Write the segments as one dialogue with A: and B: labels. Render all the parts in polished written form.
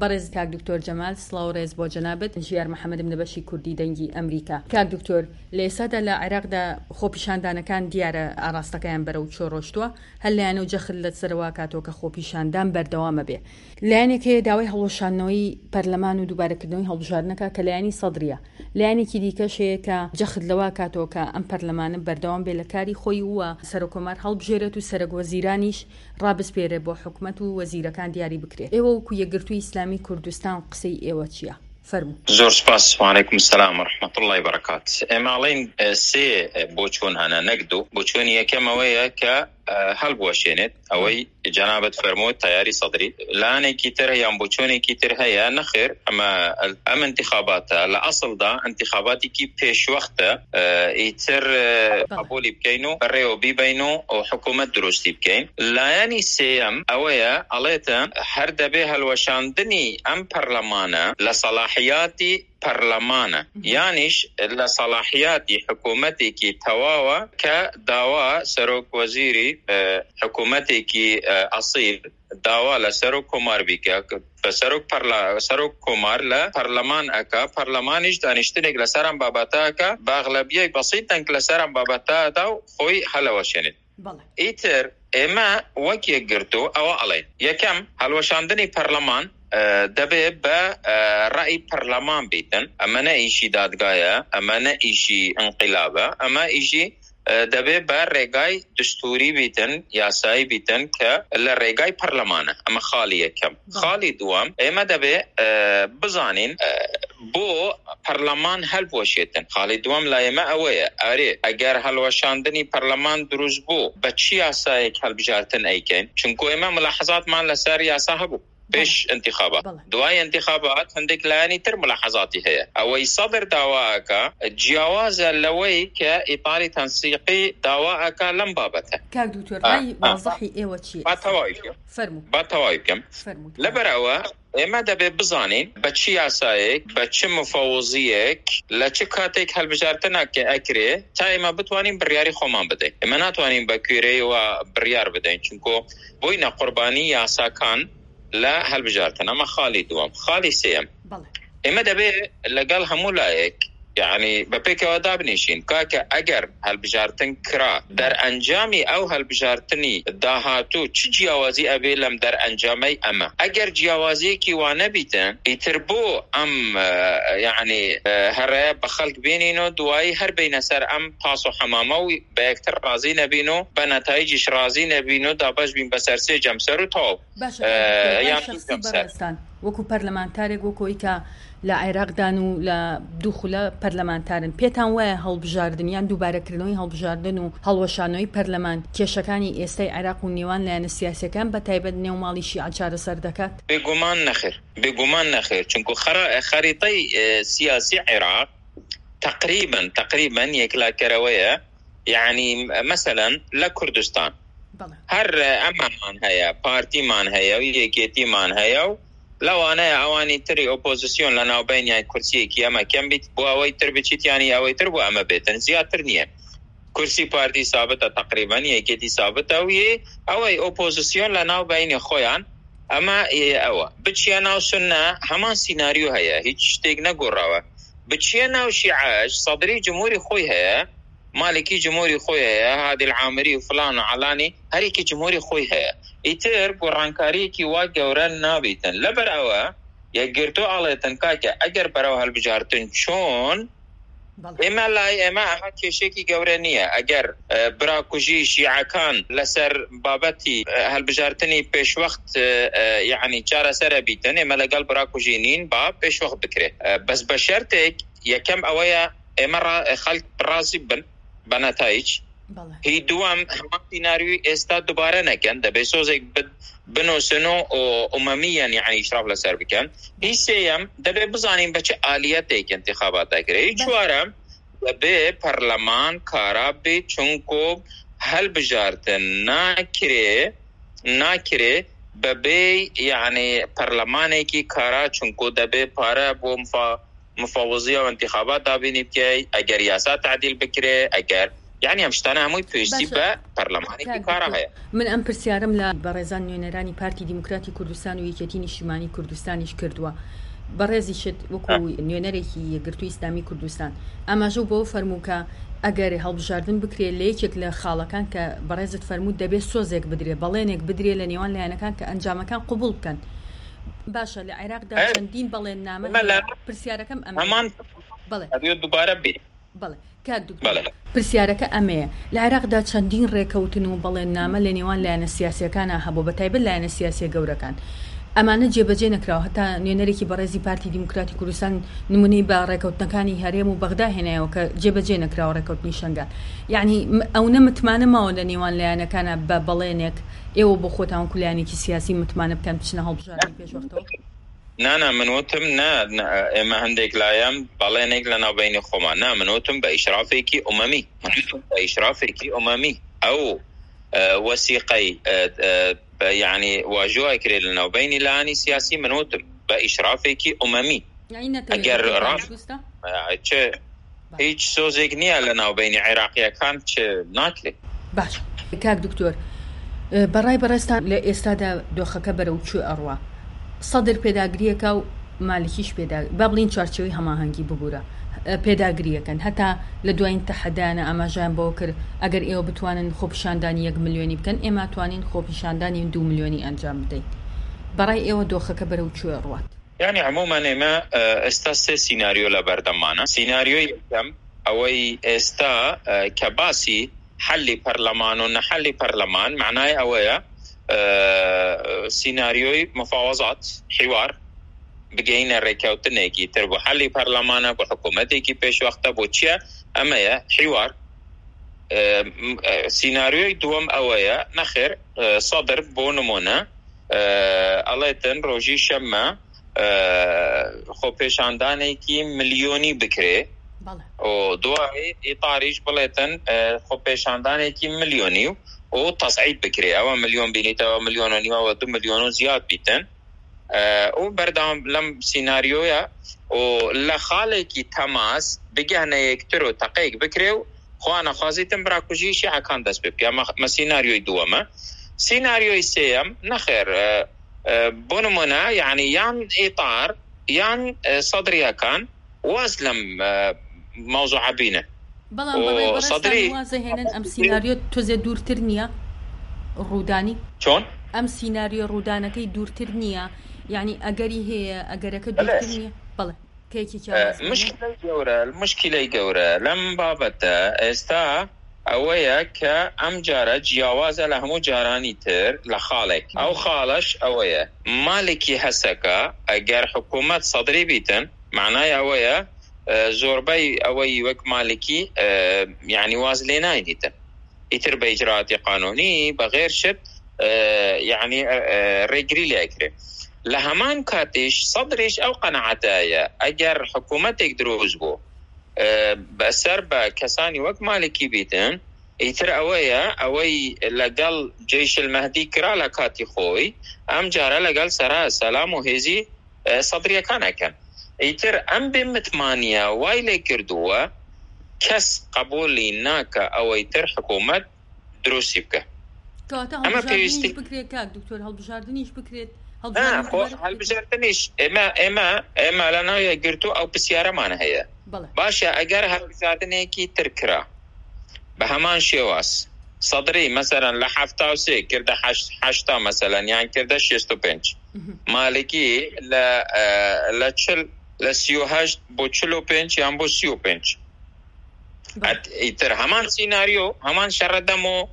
A: بەڕێز کاک دکتۆر جەمال سڵاو و ڕێز بۆ جەنابەت. ژیار محەممەدم لە بەشی کوردی دەنگی ئەمریکا. کاک دکتۆر لە ئێسادا لە عێراقدا خۆپیشاندانەکان دیارە ئاراستەکەیان بەرەو چۆڕۆشتووە، هەر لایەنە و جەخت لە سەرەوە کاتۆ کە خۆپیشاندان بەردەوامە بێ. لایەنێک هەیە داوای هەڵوەشاندنەوەی پەرلەمان و دووبارەکردنەوەی هەڵبژاردنەکە کە لایەنی سەدرە. لایەنێکی دیکەش هەیە کە جەخت لەوە کاتۆ کە ئەم پەرلەمانە بەردەوام بێ لە کاری خۆی وە سەرۆکۆمار هەڵبژێرێت و سەرۆک وەزیرانیش ڕابسپێرێ بۆ حکومەت و وەزیرەکان دیاری بکرێت. ئێوە وەکو یەکگرتووی ئیسلامی کوردستان قسەی ئێوە چییە؟ فەرموو.
B: زۆر سپاس. وعلیکم السلام ورحمة الله وبركاته. ئێماڵین سێ بۆچوون هەنە نەکدو. بۆچوونی یەکەمەوەیە کە هەڵبوەشێنێت ئەوەی جەنابەت فەرمووت تایاری سەدری. لایەنێکی تر یان بۆچوونێکی تر هەیە نەخێر ئەم انتخاباتە لە ئەسڵدا انتخاباتێکی پێشوەختە ئیتر قبولی بکەین و بەڕێوە بیبین و حکوومەت دروستی بکەین. لایەنی سێەم ئەوەیە ئەڵێتە هەر دەبێ هەڵوەشاندنی ئەم پەرلەمانە لە سەلاحیاتی پەرلەمانە، یانیش لە سەلاحیاتی حکوومەتێکی تەواوە کە داوا سەرۆک وەزیری حکوومەتێکی ئەسیل داوا لە سەرۆک کۆمار بیکە بە سەرۆک کۆمار لە پەرلەمان ئەکا، پەرلەمانیش دانیشتنێک لەسەرم بابەتاکە باغلبیەی بەسیط دەنگ لەسەرم بابەتادا و خۆی هەلەوەشێنێت. ئیتر ئێمە وەک یەکگرتو ئەوە ئەڵێ یەکەم هەڵوەشاندنی پەرلەمان دەبێ بە ڕای پەرلەمان بیتن. ئەمەنە ئیشی دادگایە، ئەمەنە ئیشی ئەنقیلابە، ئەمە ئیشی دەبێ بە ڕێگای دستوری بیتن، یاسایی بیتن کە لە ڕێگای پەرلەمانە. ئەمە خاڵی یەکەم. خاڵی دووەم ئێمە دەبێ بزانین بۆ پەرلەمان هەڵبوەشێتن. خاڵی دووەم لا ئێمە ئەوەیە ئارێ ئەگەر هەڵوەشاندنی پەرلەمان دروست بوو بە چی یاسایەک هەڵبژاردن ئەیکەین؟ چونکە ئێمە ملاحەزاتمان لەسەر یاسا هەبوو بێش انتخابات. دوای انتخابات هەندێک لایەنی تر ملاحەزاتی هەیە. ئەوەی سەدر داواکە جیاوازە لەوەی کە ئیطاری تەنسیقی داواکە لەم بابەتە.
A: کاک دکتۆر ڕای وازەحی ئێوە چییە؟
B: با تەواوی بکەم. لەبەرەوە ئێمە دەبێ بزانین بە چی یاسایەک، بە چ مفەوزیەک لە چ کاتێک هەڵبژاردنەکە ئەکرێ تا ئێمە بتوانین بڕیاری خۆمان بدەین. ئێمە ناتوانین بە کوێرەیەوە بڕیار بدەین، چونکە بۆینە قوربانی یاساکان لا هەڵبژاردن. ئەمە خاڵی دووەم. خاڵی سێم ئێمە دەبێ لەگەڵ هەموو لایەک یعنی بەپێکەوە دابنیشین کاکە ئەگەر هەڵبژاردن کرا دەرئەنجامی ئەو هەڵبژاردننی داهاتوو چ جیاوازی ئەبێ لەم دەرئەنجامەی ئەمە. ئەگەر جیاوازیەکی وانە بیتن ئیتر بۆ ئەم یعنی هەرەیە بە خەڵک بینین و دوایی هەر بینە سەر ئەم پاس و حەمامە و بە یەکتر ڕازی نەبین و بە نەتایجیش ڕازی نەبین و دابەش بین بەسەر سێ جەمسەر و تاو
A: وەکو پەرلەمانتارێک وەکۆی کە لە عێراقدان و لە دووخولە پەرلەمانتارن، پێتان وایە هەڵبژاردنیان دووبارەکردنەوەی هەڵبژاردن و هەڵوەشانەوەی پەرلەمان کێشەکانی ئێستای عێراق و نێوان لایەنە سیاسیەکان بە تایبەت نێوماڵی شیعە چارەسەر دەکات؟
B: بێگومان نەخێر. چونکە خەریتەی سیاسی عێراق تقریبا یەکلاکەرەوەیە. یعنی مثلا لە کوردستان هەر ئەمەمان هەیە، پارتیمان هەیە و یەکێتیمان هەیە و لەوانەیە ئەوانی تری ئۆپۆزیسیۆن لە ناوبینیان کورسیەکی ئەمە کەم بیت بۆ ئەوەی تر بچیت یانی ئەوەی تر بۆ ئەمە بێتن زیاتر نییە. کورسی پارتی سابتە تقریبا یەکێتی سابتە و ئەوەی ئۆپۆزیسیۆن لە ناوبینی خۆیان ئەمە ئەوە بچیە ناو سنە هەمان سیناریۆ هەیە، هیچ شتێک نەگۆڕاوە. بچیە ناو شیعەش سەدری جمهوری خۆی هەیە، مالکی جمهوری خۆی هەیە، هادی العامری و فلان و علانی هەرێکی جمهوری خۆی هەیە. ئیتر گۆڕانکاریەکی وا گەورە نابیتن. لەبەر ئەوە یەکگرتو ئاڵێتن کاکە ئەگەر بەرەو هەڵبژاردن چۆن ئێمە لای ئێمە ئەمە کێشێکی گەورە نییە. ئەگەر براکوژی شیعەکان لەسەر بابەتی هەڵبژاردنی پێشوەخت یعنی چارەسەرە بیتن، ئێمە لەگەڵ براکوژی نین با پێشوەخت بکرێت. بەس بە شەرتێک یەکەم ئەوەیە ئێمە خەڵک ڕازی بن بە نەتایج. هی دووەم هەمان سیناریۆی ئێستا دووبارە نەکەن، دەبێت سۆزێک بنووسن و ئومەمیان یعنی ئیشراف لەسەر بکەن. هی سێەم دەبێت بزانین بە چه ئالیەتێک انتخابات دەکرێت. هی چوارەم دەبێ پەرلەمان کارا بێت، چونکۆ هەڵبژاردن ناکرێ بەبێ یعنی پەرلەمانێکی کارا، چونکۆ دەبێ پارە بۆ مفاوضیە و انتخابات دابینی بکەی. ئەگەر یاسا تعدیل بکرێ، ئەگەر يعني ئەم شتانە هەمووی پێویستی بە پەرلەمانێکی کارە هەیە.
A: من ئەم پرسیارم لە بەڕێزان نوێنەرانی پارتی دیموکراتی کوردستان و یەکێتی نیشتیمانی کوردستانیش کردووە. بەڕێزیشت وەکو نوێنەرێکی یەکگرتووی ئیسلامی کوردستان ئاماژە بۆ فەرمووکە ئەگەر هەڵبژاردن بکرێت لە یەکێک لە خاڵەکان کە بەڕێزت فەرمووت دەبێت سۆزێک بدرێت بەڵێنێک بدرێت لە نێوان لایەنەکان کە ئەنجامەکان قبول بکەن. باشە لە عێراقدا چەندین بەڵێننامە پرسیارەکەم ئەمان بڵێ
B: دووبارە بێ
A: بڵێ کات پرسیارەکە ئەمەیە لە عێراقدا چەندین ڕێکەوتن و بەڵێننامە لە نێوان لایەنە سیاسیەکانە هەبوو بەتایبەت لایەنە سیاسی گەورەکان ئەمانە جێبەجێ نەکراوە هەتا نوێنەرێکی بەڕێزی پارتی دیموکراتی کوردستان نمونەی بە ڕێکەوتنەکانی هەرێم و بەغدا هێنایەوە کە جێبەجێ نەکراوە ڕێکەوتنی شەنگال یعنی ئەو نەمتمانە ماوە لە نێوان لایەنەکانە بە بەڵێنێک ئێوە بۆ خۆتان کولایەنێکی سیاسی متمانە بکەن بچنە هەڵبژاردنی پێشوەختەوە.
B: نانا من وتم ئێمە هەندێک لایەن بەڵێنێک لە ناوبەینی خۆمان من وتم بە ئیشرافێکی ئومەمی بە ئیشرافێکی ئومەمی ئەو وەسیقەی يعني واجوها كريل لنا وبين لاني سياسي منوتم بإشرافك أممي أجر راف هيج سوزيك نيا لنا وبين عراقية كانت ناكلي
A: باش كاك دكتور براي برستان لإستاذ دوخة كبر وشو أروى صدر پێداگریەکە و مالکیش بابلین چارچەوەی هەماهەنگی ببوورە پێداگریەکەن هەتا لە دوایین تەحەدانە ئاماژیان بۆ کرد ئەگەر ئێوە بتوانن خۆپیشاندانی 1 ملیۆنی بکەن ئێمە توانین خۆپیشاندانی 2 ملیۆنی ئەنجام بدەین بەڕای ئێوە دۆخەکە بەرەو کوێ ڕوات.
B: يعني عموما ئێمە ئێستا سێ سیناریۆ لە بەردەمانە. سیناریۆی یەکەم ئەوەی ئێستا کە باسی حەلی پەرلەمان و نەحەلی پەرلەمان معنای ئەوەیە سیناریۆی مفاوەزات حیوار بگەینە ڕێکەوتنێکی تر بۆ حەلی پەرلەمانە بۆ حکوومەتێکی پێشوەختە بۆ چییە ئەمەیە حیوار. سیناریۆی دووەم ئەوەیە نەخێر سەدر بۆ نمونە ئەڵێتن ڕۆژی شەممە خۆپێشاندانێکی ملیۆنی بکرێ و دوای ئیتاریش بڵێتن خۆپێشاندانێکی ملیۆنی و تەسعید بکرێ ئەوە ملیۆن بینیتەوە ملیۆن و نیوەوە 2 ملیۆن و زیاد بیتن و بەردەوام لەم سیناریۆیە و لە خاڵێکی تەماس بگەهنە یەکتر و تەقەیەک بکرێ و خوا نەخوازیتن براکوژی شیعەکان دەست پێ ئەمە سیناریۆی دووەمە. سیناریۆی سێیەم نەخێر بۆ نمونە یعنی یان ئیتار یان سەدریەکان واز لەم مەوزوعە بینە
A: سەدری وازەهێنن ئەم سیناریۆ تۆزێ دوورتر نییە ڕوودانی
B: چۆن
A: ئەم سیناریۆ ڕوودانەکەی دوورتر نییە یعنی ئەگەری هەیە ئەگەرەکە دوورتر نییە بڵێ
B: مشکلەی گەورە لەم بابەتە ئێستا ئەوەیە کە ئەم جارە جیاوازە لە هەموو جارانی تر لە خاڵێک ئەو خاڵش ئەوەیە مالێکی هەسەکە ئەگەر حکوومەت سەدری بیتن معنای ئەوەیە زۆربەی ئەوەی وەک مالکی یعنی واز لێ نایدیتن ئیتر بە ئیجراعاتی قانونی بەغێر شت یعنی ڕێگری لێکرێ. لە هەمان کاتیش سەدریش ئەو قەنەعەتایە ئەگەر حکوومەتێک دروست بوو بەسەر بە کەسانی وەک مالکی بیتن ئیتر ئەوەیە ئەوەی لەگەڵ جەیش المەهدی کرا لە کاتی خۆی ئەم جارە لەگەڵ سەرا سەلام و هێزی سەدریەکانەکەن ئیتر ئەم بێ متمانیە وای لێ کردووە کەس قبولی ناکە ئەوەی تر حکوومەت دروستی بکە.
A: ئەمە پێویستی بکرێت کاک دکتۆر هەڵبژاردنیش بکرێت
B: هەڵبژاردنیش ئێمە لە ناو یەکگرتوو ئەو پرسیارەمان هەیە باشە ئەگەر هەڵبژاردنێکی تر کرا بە هەمان شێواز سەدری مەسەرەن لە 73 کردە 80 مەسەلەن یان کردە 65 مالکی لە 38 بۆ 45 یان بۆ 35 ئیتر هەمان سیناریۆ هەمان شەڕەدەم و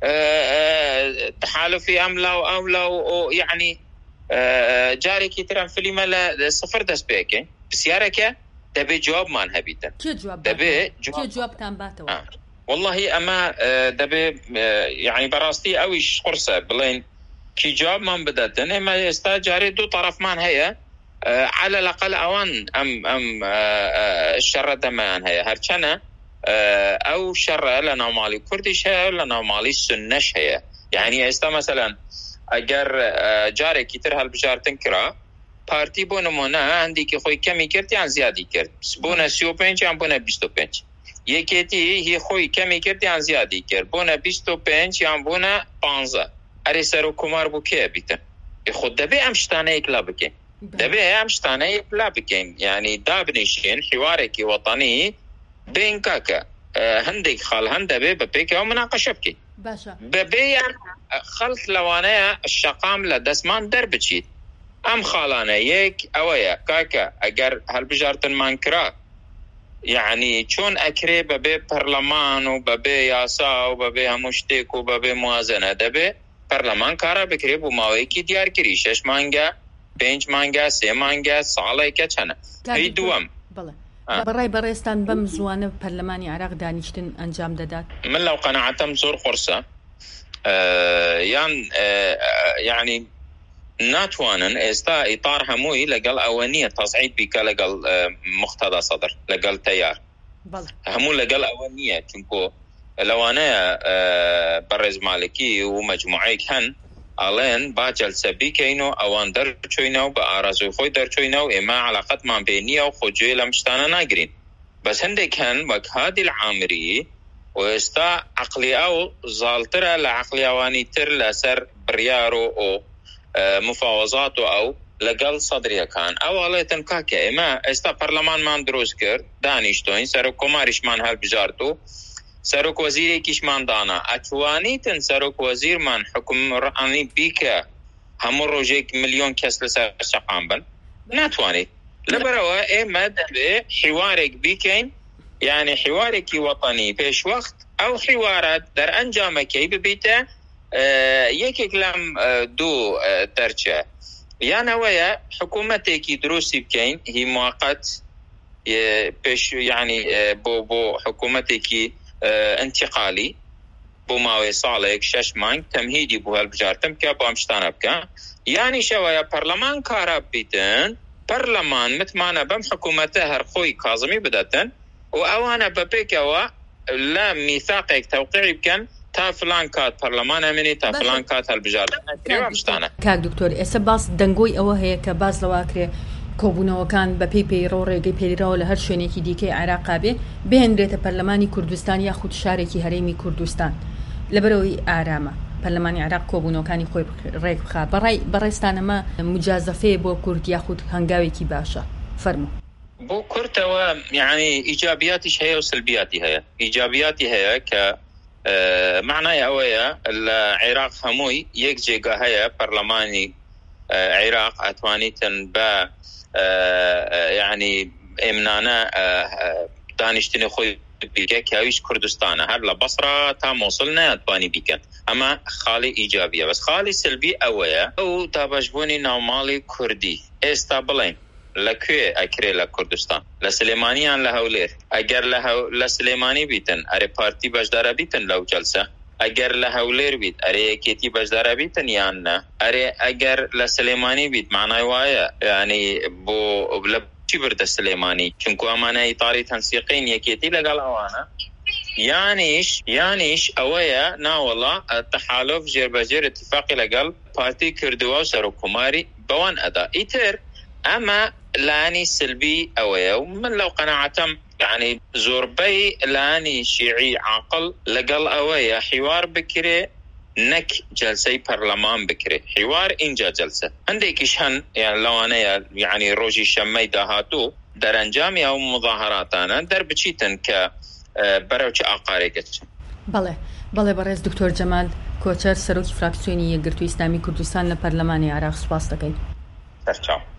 B: تحالفی ئەملا و یعنی جارێکی ترم فلیمە لە سفر دەست پێکەین پرسیارەکە دەبێت جوابمان هەبیتە دەبێت
A: جوابتان باتەوە
B: والله ئەمە دەبێت یعنی بەڕاستی ئەویش قورسە بڵێن کی جوابمان بدەتن ئێمە ئێستا جارێ دوو طرفمان هەیە على الأقل ئەوان ئەم شەڕەدەمەیان هەیە هەرچەنە ئەو شەڕە لە ناوماڵی کوردیش هەیە لە ناوماڵی سنەش هەیە یعنی ئێستا مەسەلەن ئەگەر جارێکی تر هەڵبژاردن کرا پارتی بۆ نمونە هەندێکی خۆی کەمی کرد یان زیادی کرد بوونە 35 یان بوونە 25 یەکێتی هی خۆی کەمی کرد یان زیادی کرد بوونە 25 یان بوونە 15 ئەرێ سەر و کۆمار بوو کێ بیتن خۆ دەبێ ئەم شتانەیەک لا بکەین دەبێ ئەم شتانەیەک لا بکەین یعنی دابنیشین حیوارێکی وەتانی بین کاکە هەندێک خاڵ هەن دەبێ بە پێکەوە مناقەشە بکەین بەبێ خەڵک لەوانەیە شەقام لە دەستمان دەربچیت ئەم خاڵانە یەک ئەوەیە کاکە ئەگەر هەڵبژارتنمان کرا یعنی چۆن ئەکرێ بەبێ پەرلەمان و بەبێ یاسا و بەبێ هەموو شتێک و بەبێ موازنە دەبێ پەرلەمان کارە بکرێ بۆ ماوەیەکی دیارکردی 6 مانگە 5 مانگە 3 مانگە ساڵێکە چەنە هی دووەم
A: بەڕای بەڕێستان بەم زوانە پەرلەمانی عێراق دانیشتن ئەنجام دەدات
B: من لەو قەناعەتەم زۆر قورسە یان یعنی ناتوانن ئێستا ئیطار هەمووی لەگەڵ ئەوە نییە تەزعید بیکە لەگەڵ مختەدا سەدر لەگەڵ تەیار هەموو لەگەڵ ئەوە نییە چونکۆ لەوانەیە بەڕێز مالکی و مەجموعەیەک هەن ئەڵێن با جەلسە بیکەین و ئەوان دەرچۆینەوە بە ئارازوی خۆی دەرچۆینەوە ئێمە عەلاقەتمان پێ نییە و خۆگوێ لەم شتانە ناگرین بەس هەندێک هەن وەک هادی العامری و ئێستا عەقلی ئەو زاڵترە لە عەقلی ئەوانی تر لەسەر بڕیار و مفاوەزات و ئەو لەگەڵ سەدرەکان ئەو ئەڵێتن کاکە ئێمە ئێستا پەرلەمانمان دروست کرد دانیشتۆین سەر و کۆماریشمان هەڵبژارد و سەرۆک وەزیرێکیشمان دانا ئەتوانیتن سەرۆک وەزیرمان حکومڕانی بیکە هەموو ڕۆژێک ملیۆن کەس لەسەر شەقام بن ناتوانێت لەبەرەوە ئێمە دەبێ حیوارێک بیکەین یعنی حیوارێکی وەتانی پێشوەخت ئەو حیوارات دەرئەنجامەکەی ببیتە یەکێک لەم دوو دەرچە یانەوەیە حکوومەتێکی دروستی بکەین هی موقت پێش یعنی بۆ حکوومەتێکی انتقالی بۆ ماوەی ساڵێک 6 مانگ تەمهیدی بۆ هەڵبژارتن بکە بۆ ئەم شتانە بکە یانی شەوەیە پەرلەمان کارە بیتن پەرلەمان متمانە بەم حکوومەتە هەر خۆی کازمی بدەتن و ئەوانە بەپێکەوە لە میثاقێک تەوقیعی بکەن تا فلان کات پەرلەمان ئەمێنێت تا فلان کات هەڵبژاردن ئەم شتانە
A: کاک دکتۆر ئێستا باس دەنگۆی ئەوە هەیە کە باس لەواکرێ کۆبوونەوەکان بە پێی پەیڕۆ ڕێگەی پێیراوە لە هەر شوێنێکی دیکەی عێراقا بێ بهێنرێتە پەرلەمانی کوردستان یاخود شارێکی هەرێمی کوردستان لەبەرەوەی ئارامە پەرلەمانی عێراق کۆبوونەوەکانی خۆی ڕێک بخات بەڕێستان ئەمە مجازەفەیە بۆ کورد یاخود هەنگاوێکی باشە فەرموو
B: بۆ کورتەوە یعنی ئیجابیاتیش هەیە و سلبیاتی هەیە ئیجابیاتی هەیە کە معنای ئەوەیە لە عێراق هەمووی یەک جێگا هەیە پەرلەمانی عێراق ئەتوانیتن بە یعنی ئێمنانە دانیشتنی خۆی بیکە کاویش کوردستانە هەر لە بەسرا تا مۆسڵ نەیانتوانی بیکەن ئەمە خاڵی ئیجابیە بەس خاڵی سلبی ئەوەیە ئەو دابەشبوونی ناوماڵی کوردی ئێستا بڵێن لەکوێ ئەکرێ لە کوردستان لە سلێمانیان لە هەولێر ئەگەر لە سلێمانی بیتن ئەرێ پارتی بەشدارە بیتن لەو جەلسە ئەگەر لە هەولێر بیت ئەرێ یەکێتی بەشدارە بیتن یان نە ئەرێ ئەگەر لە سلێمانی بیت معنای وایە ینی بۆ لە چی بردە سلێمانی چونکو ئەمانە ئیتاری تەنسیقین یەکێتی لەگەڵ ئەوانە یانیش ئەوەیە ناوەڵا تەحالۆف ژێربەجێر اتفاقی لەگەڵ پارتی کردووە و سەرۆکوماری بەوان ئەدا ئیتر ئەمە لانی سلبی ئەوەیە و من لەو قەناعەتەم یعنی زۆربەی لانی شیعی عاقل لەگەڵ ئەوەیە حیوار بکرێ نەک جەلسەی پەرلەمان بکرێ حیوار اینجا جەلسە هەندێکیش هەن لەوانەیە یعنی ڕۆژی شەممەی داهاتوو دەرەنجامی ئەو مظاهراتانە دەربچیتن کە بەرەو چ ئاقارێکت
A: بەڵێ بەڕێز دکتۆر جەمال کۆچەر سەرۆکی فراکسیۆنی یەکگرتووی ئیسلامی کوردستان لە پەرلەمانی عێراق سوپاس دەکەین.